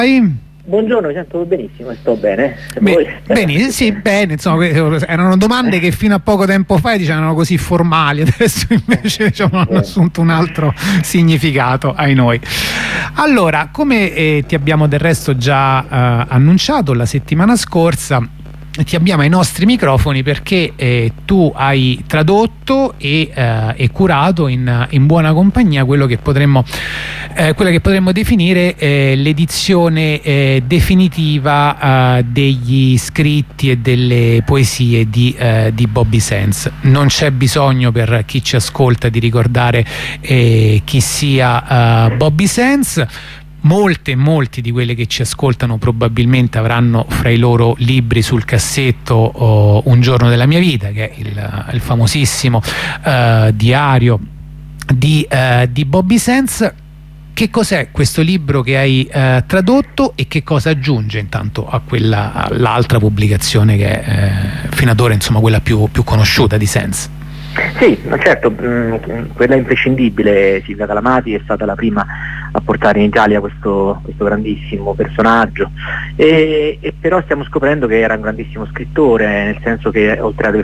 Buongiorno, mi sento benissimo e sto bene. Bene, insomma, erano domande che fino a poco tempo fa dicevano così formali, adesso invece hanno assunto un altro significato, ai noi. Allora, come ti abbiamo del resto già annunciato la settimana scorsa, ti abbiamo ai nostri microfoni perché tu hai tradotto e curato in buona compagnia quella che potremmo definire l'edizione definitiva degli scritti e delle poesie di Bobby Sands. Non c'è bisogno per chi ci ascolta di ricordare chi sia Bobby Sands. Molti di quelle che ci ascoltano probabilmente avranno fra i loro libri sul cassetto Un giorno della mia vita, che è il famosissimo diario di Bobby Sands. Che cos'è questo libro che hai tradotto e che cosa aggiunge intanto all'altra pubblicazione che è fino ad ora, insomma, quella più conosciuta di Sands? Sì, certo, quella imprescindibile. Silvia Calamati è stata la prima a portare in Italia questo grandissimo personaggio e però stiamo scoprendo che era un grandissimo scrittore, nel senso che oltre ad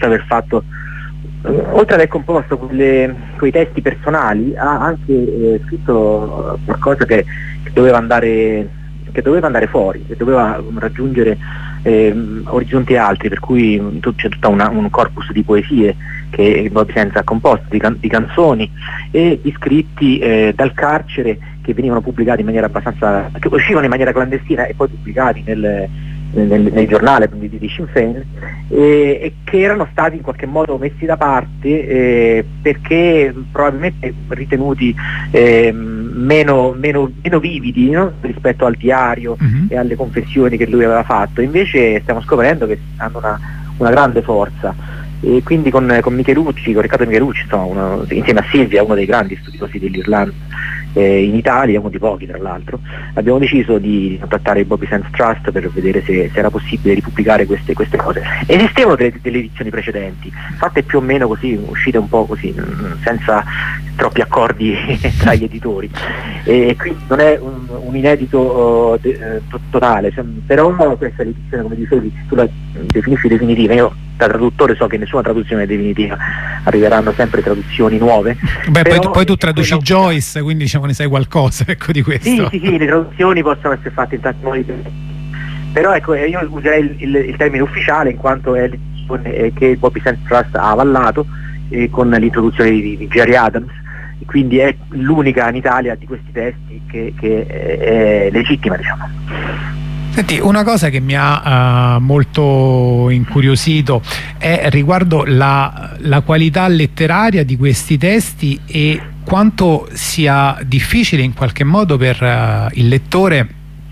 aver composto quei testi personali ha anche scritto qualcosa che doveva andare fuori, che doveva raggiungere orizzonti altri, per cui c'è tutto un corpus di poesie che Bobby Sands ha composto, di canzoni e di scritti dal carcere, che venivano pubblicati in maniera che uscivano in maniera clandestina e poi pubblicati nel giornale di Sinn Féin, e che erano stati in qualche modo messi da parte perché probabilmente ritenuti meno vividi, no? Rispetto al diario e alle confessioni che lui aveva fatto. Invece stiamo scoprendo che hanno una grande forza, e quindi con Michelucci, con Riccardo Michelucci, insomma, insieme a Silvia, uno dei grandi studiosi dell'Irlanda in Italia, uno di pochi tra l'altro, abbiamo deciso di contattare il Bobby Sands Trust per vedere se era possibile ripubblicare queste cose. Esistevano delle edizioni precedenti, fatte più o meno così, uscite un po' così, senza troppi accordi tra gli editori, e quindi non è un inedito totale, però questa è l'edizione, come dicevi, tu la definisci definitiva. Io da traduttore so che nessuna traduzione è definitiva, arriveranno sempre traduzioni nuove. Poi tu traduci Joyce, quindi diciamo ne sai qualcosa, ecco, di questo. Sì, le traduzioni possono essere fatte in tanti modi, però ecco, io userei il termine ufficiale in quanto è l'edizione che il Bobby Sands Trust ha avallato con l'introduzione di Gerry Adams, quindi è l'unica in Italia di questi testi che è legittima, diciamo. Senti, una cosa che mi ha molto incuriosito è riguardo la qualità letteraria di questi testi e quanto sia difficile in qualche modo per il lettore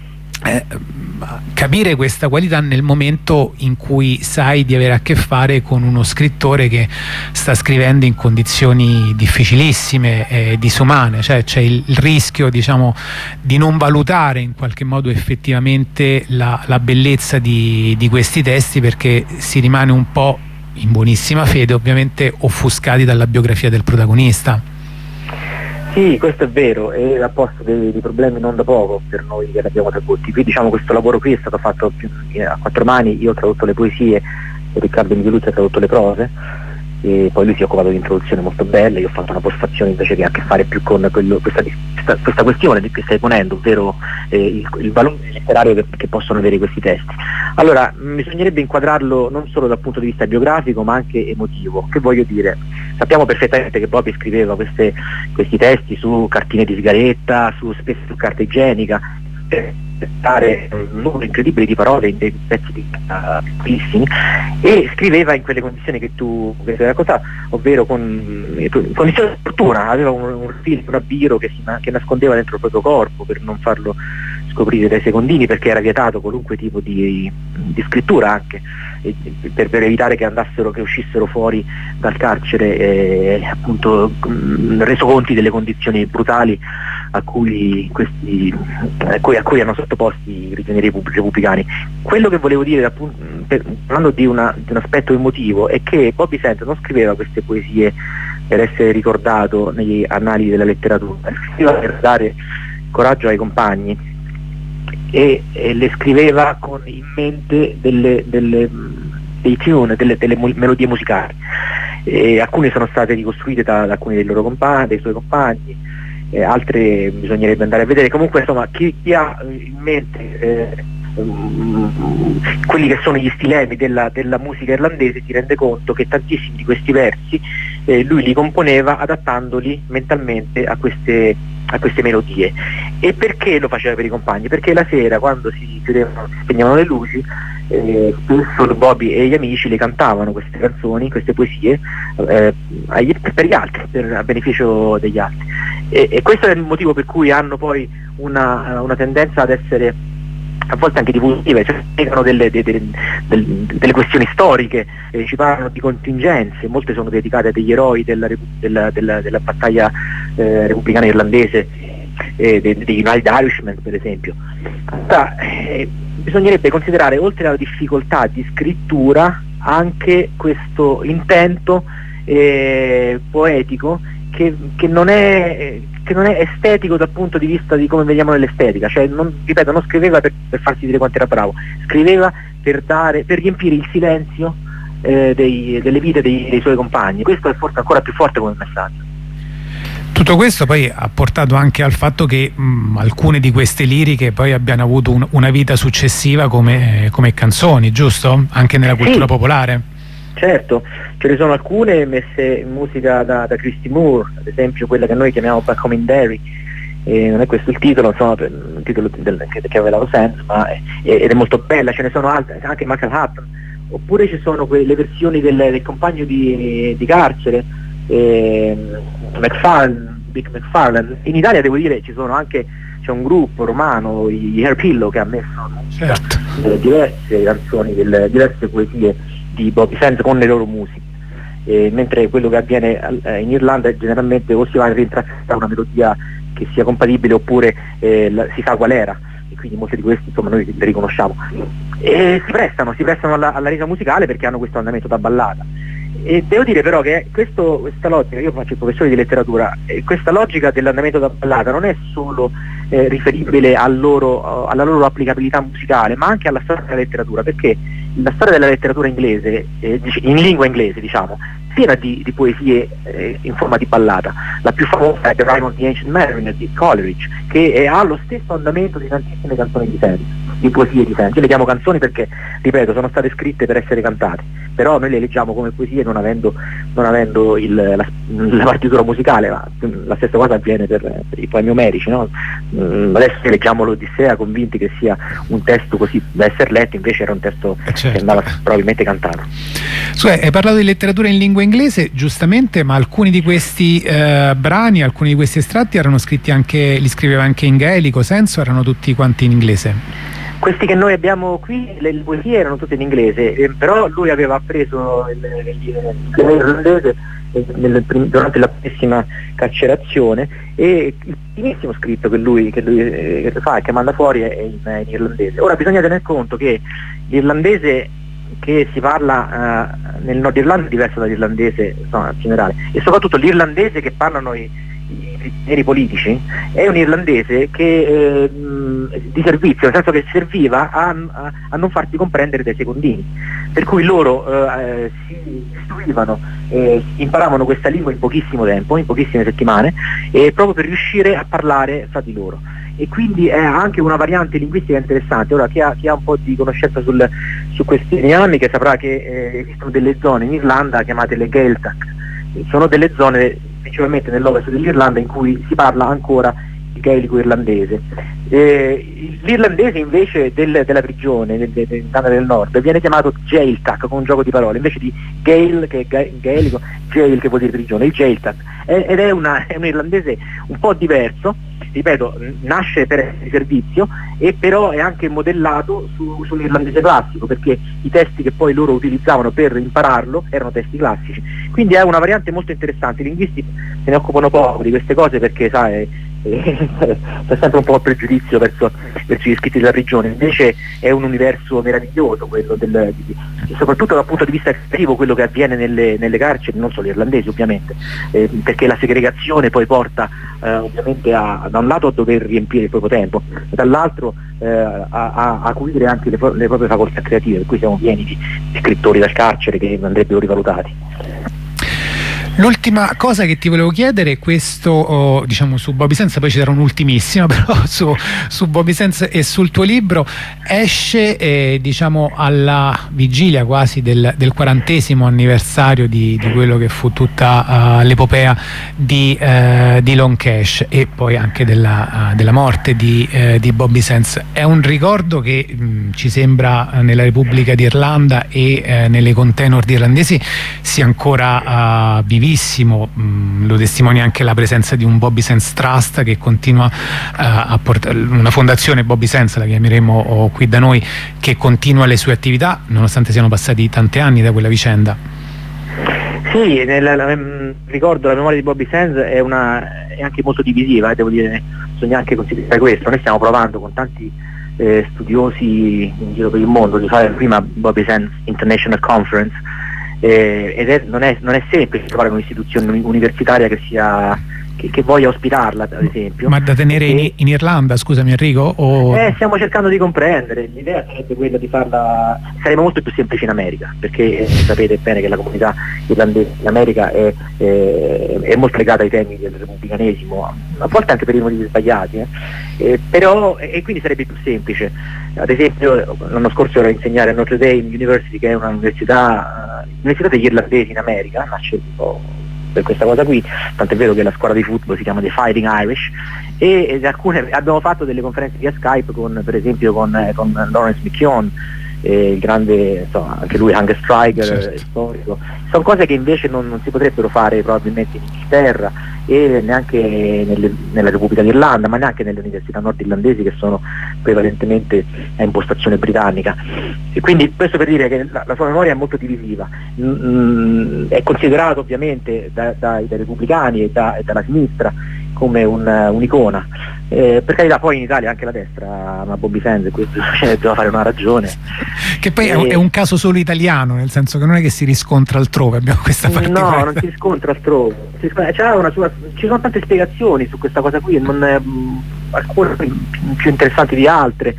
capire questa qualità nel momento in cui sai di avere a che fare con uno scrittore che sta scrivendo in condizioni difficilissime e disumane, cioè c'è il rischio, diciamo, di non valutare in qualche modo effettivamente la bellezza di questi testi, perché si rimane un po', in buonissima fede ovviamente, offuscati dalla biografia del protagonista. Sì, questo è vero, e ha posto dei problemi non da poco per noi che l'abbiamo tradotti. Qui, diciamo, questo lavoro qui è stato fatto a quattro mani. Io ho tradotto le poesie e Riccardo Michelucci ha tradotto le prose, e poi lui si è occupato di introduzione molto bella. Io ho fatto una postfazione invece che ha a che fare più con questa questione che stai ponendo, ovvero il valore letterario che possono avere questi testi. Allora, bisognerebbe inquadrarlo non solo dal punto di vista biografico ma anche emotivo. Che voglio dire? Sappiamo perfettamente che Bobby scriveva questi testi su cartine di sigaretta, spesso su carta igienica, per dare un numero incredibile di parole in dei pezzi piccolissimi, e scriveva in quelle condizioni che tu hai raccontato, ovvero con condizioni di tortura. Aveva un film, un abbiro che nascondeva dentro il proprio corpo per non farlo scoprire dai secondini, perché era vietato qualunque tipo di scrittura, anche per evitare che uscissero fuori dal carcere appunto reso conti delle condizioni brutali a cui hanno sottoposti i prigionieri repubblicani. Quello che volevo dire, appunto, parlando di un aspetto emotivo, è che Bobby Sands non scriveva queste poesie per essere ricordato negli annali della letteratura, scriveva per dare coraggio ai compagni e le scriveva con in mente dei tune, delle melodie musicali. Alcune sono state ricostruite da alcuni dei suoi compagni, altre bisognerebbe andare a vedere. Comunque insomma chi ha in mente quelli che sono gli stilemi della musica irlandese si rende conto che tantissimi di questi versi lui li componeva adattandoli mentalmente a queste melodie. E perché lo faceva per i compagni? Perché la sera, quando si spegnevano le luci, spesso Bobby e gli amici le cantavano queste canzoni, queste poesie per gli altri, a beneficio degli altri, e questo è il motivo per cui hanno poi una tendenza ad essere a volte anche divulgative, cioè spiegano delle questioni storiche, ci parlano di contingenze, molte sono dedicate a degli eroi della battaglia repubblicana irlandese, dei United Irishmen per esempio. Allora, bisognerebbe considerare, oltre alla difficoltà di scrittura, anche questo intento poetico che non è estetico dal punto di vista di come vediamo nell'estetica, cioè non scriveva per farsi dire quanto era bravo, scriveva per riempire il silenzio delle vite dei suoi compagni. Questo è forse ancora più forte come messaggio. Tutto questo poi ha portato anche al fatto che alcune di queste liriche poi abbiano avuto una vita successiva come canzoni, giusto? Anche nella cultura popolare. Certo, ce ne sono alcune messe in musica da Christy Moore, ad esempio quella che noi chiamiamo Back Home in Derry, non è questo il titolo, insomma, il titolo che aveva Los Angeles, ed è molto bella. Ce ne sono altre, anche Michael Hutton, oppure ci sono le versioni del compagno di carcere, Big McFarlane. In Italia devo dire c'è un gruppo romano, gli Hair Pillow, che ha messo diverse canzoni, diverse poesie di Bobby Sands con le loro musiche, mentre quello che avviene in Irlanda è generalmente o si va a rintracciare una melodia che sia compatibile, oppure si sa qual era, e quindi molti di questi insomma noi li riconosciamo, e si prestano alla resa musicale perché hanno questo andamento da ballata. E devo dire però che questa logica, io faccio il professore di letteratura, questa logica dell'andamento da ballata non è solo riferibile alla loro applicabilità musicale, ma anche alla storia della letteratura, perché la storia della letteratura inglese, in lingua inglese diciamo, piena di poesie in forma di ballata. La più famosa è The Rime of the Ancient Mariner di Coleridge, che ha lo stesso andamento di tantissime canzoni di Sands, di poesie di Sands. Io le chiamo canzoni perché, ripeto, sono state scritte per essere cantate, però noi le leggiamo come poesie non avendo la partitura musicale, ma la stessa cosa avviene per i poemi omerici, no? Adesso leggiamo l'Odissea convinti che sia un testo così da essere letto, invece era un testo che andava probabilmente cantato. Hai parlato di letteratura in lingua inglese, giustamente, ma alcuni di questi brani, alcuni di questi estratti li scriveva anche in gaelico, senso erano tutti quanti in inglese? Questi che noi abbiamo qui, le poesie erano tutte in inglese, però lui aveva appreso l'irlandese durante la primissima carcerazione, e il primissimo scritto che lui fa e che manda fuori è in irlandese. Ora bisogna tener conto che l'irlandese che si parla nel Nord Irlanda è diverso dall'irlandese in generale, e soprattutto l'irlandese che parlano i prigionieri politici è un irlandese che di servizio, nel senso che serviva a non farsi comprendere dai secondini, per cui loro si istruivano, imparavano questa lingua in pochissimo tempo, in pochissime settimane, proprio per riuscire a parlare fra di loro. E quindi è anche una variante linguistica interessante. Ora chi ha un po' di conoscenza su queste dinamiche saprà che esistono delle zone in Irlanda chiamate le Gaeltacht. Sono delle zone principalmente nell'ovest dell'Irlanda in cui si parla ancora il gaelico irlandese. L'irlandese invece della prigione dell'Irlanda del Nord viene chiamato Gaeltacht, con un gioco di parole, invece di Gael, che è gaelico, Gael che vuol dire prigione, il Gaeltacht, ed è un irlandese un po' diverso. Ripeto, nasce per essere di servizio, e però è anche modellato sull'irlandese classico, perché i testi che poi loro utilizzavano per impararlo erano testi classici. Quindi è una variante molto interessante. I linguisti se ne occupano poco di queste cose perché c'è sempre un po' il pregiudizio verso gli iscritti della prigione. Invece è un universo meraviglioso quello soprattutto dal punto di vista creativo, quello che avviene nelle carceri, non solo irlandesi ovviamente, perché la segregazione poi porta ovviamente da un lato a dover riempire il proprio tempo, dall'altro a acuire anche le proprie facoltà creative, per cui siamo pieni di scrittori dal carcere che andrebbero rivalutati. L'ultima cosa che ti volevo chiedere è questo, diciamo, su Bobby Sands, poi ci sarà un'ultimissima, però su Bobby Sands e sul tuo libro. Esce diciamo alla vigilia quasi del 40° anniversario di quello che fu tutta l'epopea di Long Cash, e poi anche della morte di Bobby Sands. È un ricordo che ci sembra nella Repubblica d'Irlanda e nelle contee nordirlandesi sia ancora vivissimo. Lo testimonia anche la presenza di un Bobby Sands Trust che continua a portare, una fondazione Bobby Sands la chiameremo qui da noi, che continua le sue attività nonostante siano passati tanti anni da quella vicenda. Sì, ricordo la memoria di Bobby Sands è anche molto divisiva, devo dire, bisogna anche considerare questo. Noi stiamo provando con tanti studiosi in giro per il mondo di fare prima Bobby Sands International Conference, ed non è semplice trovare un'istituzione universitaria che voglia ospitarla, ad esempio. Ma da tenere in Irlanda, scusami Enrico? Stiamo cercando di cercare, l'idea sarebbe quella di farla, sarebbe molto più semplice in America, perché sapete bene che la comunità irlandese in America è molto legata ai temi del repubblicanesimo, a volte anche per i motivi sbagliati, però quindi sarebbe più semplice. Ad esempio l'anno scorso ero a insegnare a Notre Dame University, che è l'università degli irlandesi in America, nasce un po' per questa cosa qui, tant'è vero che la scuola di football si chiama The Fighting Irish, e abbiamo fatto delle conferenze via Skype per esempio con Lawrence McKeown, il grande, anche lui hunger striker, certo, storico. Sono cose che invece non si potrebbero fare probabilmente in Inghilterra e neanche nella Repubblica d'Irlanda, ma neanche nelle università nordirlandesi, che sono prevalentemente a impostazione britannica. E quindi questo per dire che la sua memoria è molto divisiva. È considerato ovviamente dai repubblicani e dalla sinistra come un'icona. Per carità, poi in Italia anche la destra ama Bobby Sands, questo deve fare una ragione. Che poi è un caso solo italiano, nel senso che non è che si riscontra altrove, abbiamo questa particolarità. No, non si riscontra altrove. Ci sono tante spiegazioni su questa cosa qui, alcune più interessanti di altre,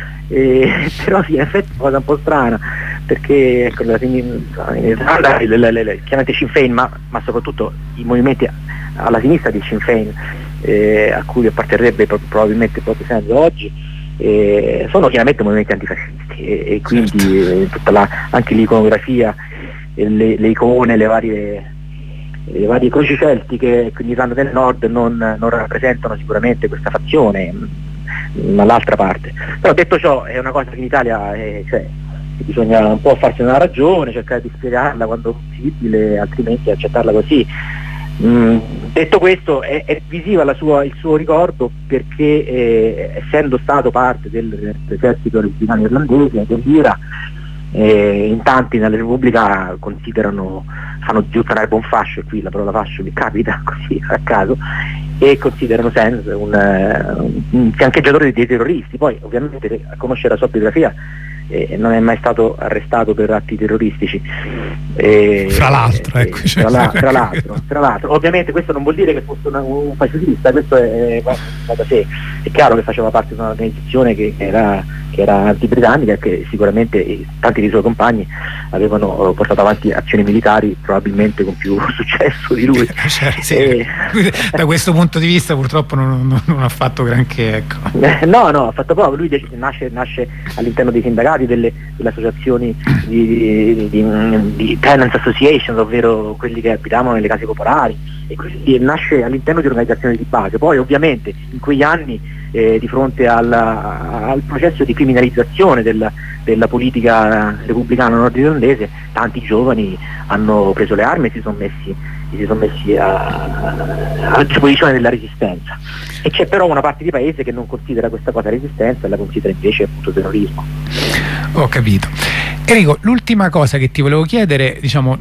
però sì, in effetti è una cosa un po' strana, perché ecco, in Irlanda chiaramente Sinn Féin, ma soprattutto i movimenti alla sinistra di Sinn Féin, a cui apparterrebbe probabilmente Bobby Sands oggi, sono chiaramente movimenti antifascisti, e quindi certo, anche l'iconografia, le icone, le varie croci celtiche in Irlanda del Nord non rappresentano sicuramente questa fazione, dall'altra parte. Però detto ciò, è una cosa che in Italia bisogna un po' farsene una ragione, cercare di spiegarla quando possibile, altrimenti accettarla così. Detto questo, è visiva il suo ricordo, perché essendo stato parte dell'esercito repubblicano irlandese, dell'IRA, in tanti nella Repubblica fanno di tutta l'erba un fascio, e qui la parola fascio mi capita così a caso, e considerano Sands un fiancheggiatore dei terroristi. Poi ovviamente, a conoscere la sua biografia, non è mai stato arrestato per atti terroristici, fra l'altro, ecco, tra l'altro ovviamente questo non vuol dire che fosse un pacifista, questo va da sé. È chiaro che faceva parte di un'organizzazione che era antibritannica, e che sicuramente tanti dei suoi compagni avevano portato avanti azioni militari probabilmente con più successo di lui. Sì. Da questo punto di vista purtroppo non ha fatto granché, ecco. No, ha fatto poco. Lui nasce all'interno dei sindacati, delle associazioni di tenants associations, ovvero quelli che abitavano nelle case popolari, e quindi nasce all'interno di un'organizzazione di base. Poi ovviamente in quegli anni, di fronte al processo di criminalizzazione della politica repubblicana nordirlandese, tanti giovani hanno preso le armi e si sono messi a disposizione della resistenza. E c'è però una parte di paese che non considera questa cosa resistenza, e la considera invece appunto terrorismo. Ho capito. Enrico, l'ultima cosa che ti volevo chiedere, diciamo,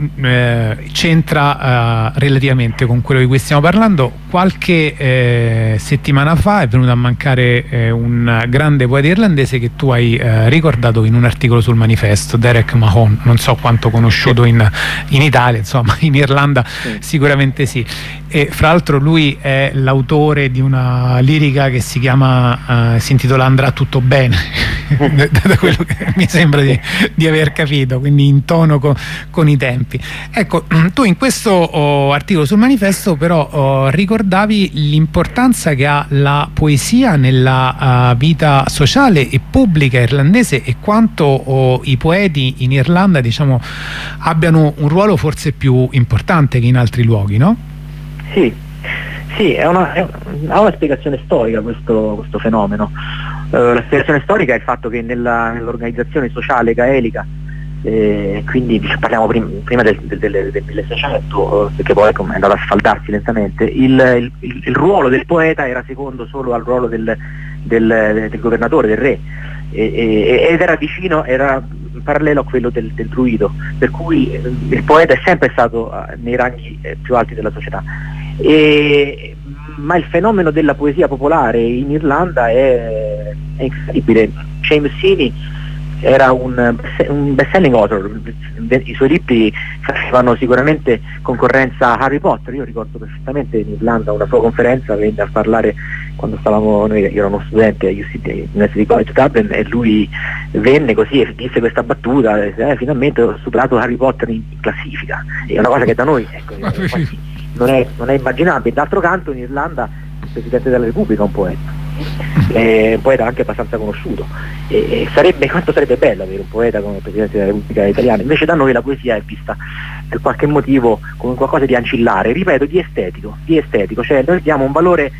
c'entra relativamente con quello di cui stiamo parlando. Qualche settimana fa è venuto a mancare un grande poeta irlandese che tu hai ricordato in un articolo sul Manifesto, Derek Mahon. Non so quanto conosciuto in Italia, insomma, in Irlanda sicuramente sì. E fra l'altro lui è l'autore di una lirica che si intitola Andrà tutto bene, da quello che mi sembra di aver capito, quindi in tono con i tempi. Ecco, tu in questo articolo sul Manifesto però ricordavi l'importanza che ha la poesia nella vita sociale e pubblica irlandese e quanto i poeti in Irlanda, diciamo, abbiano un ruolo forse più importante che in altri luoghi, no? Sì, ha una spiegazione storica questo fenomeno. La spiegazione storica è il fatto che nell'organizzazione sociale gaelica, quindi parliamo prima del 1600, perché poi è andato a sfaldarsi lentamente, il ruolo del poeta era secondo solo al ruolo del governatore, del re, ed era parallelo a quello del druido, per cui il poeta è sempre stato nei ranghi più alti della società. Ma il fenomeno della poesia popolare in Irlanda è incredibile. Seamus Heaney era un best-selling author, i suoi libri facevano sicuramente concorrenza a Harry Potter. Io ricordo perfettamente in Irlanda una sua conferenza, venne a parlare quando io ero uno studente a University College Dublin, e lui venne così e disse questa battuta: finalmente ho superato Harry Potter in classifica. È una cosa che da noi, ecco, non è immaginabile. D'altro canto in Irlanda il Presidente della Repubblica è un poeta anche abbastanza conosciuto, quanto sarebbe bello avere un poeta come il Presidente della Repubblica italiana. Invece da noi la poesia è vista per qualche motivo come qualcosa di ancillare, ripeto, di estetico, cioè noi diamo un valore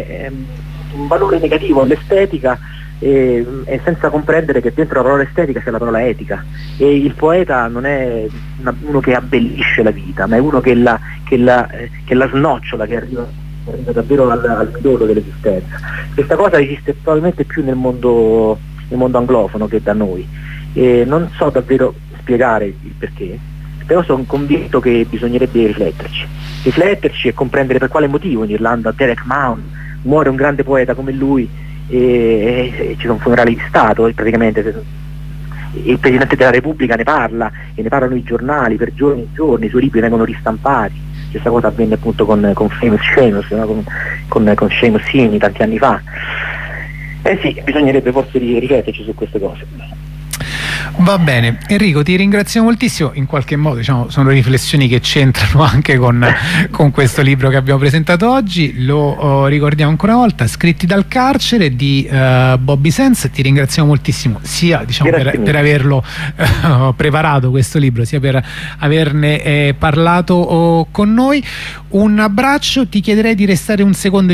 negativo all'estetica, e senza comprendere che dentro la parola estetica c'è la parola etica, e il poeta non è uno che abbellisce la vita, ma è uno che la snocciola, che arriva davvero al midollo dell'esistenza. Questa cosa esiste probabilmente più nel mondo anglofono che da noi, e non so davvero spiegare il perché, però sono convinto che bisognerebbe rifletterci e comprendere per quale motivo in Irlanda Derek Mahon muore un grande poeta come lui, e ci sono funerali di Stato, e praticamente il Presidente della Repubblica ne parla, e ne parlano i giornali per giorni e giorni, i suoi libri vengono ristampati. Questa cosa avvenne appunto con Seamus, no? con Seamus Heaney tanti anni fa. Sì, bisognerebbe forse rifletterci su queste cose. Va bene, Enrico, ti ringrazio moltissimo. In qualche modo, diciamo, sono riflessioni che c'entrano anche con questo libro che abbiamo presentato oggi. Lo ricordiamo ancora una volta, Scritti dal carcere di Bobby Sands. Ti ringraziamo moltissimo sia, diciamo, per averlo preparato questo libro, sia per averne parlato con noi. Un abbraccio, ti chiederei di restare un secondo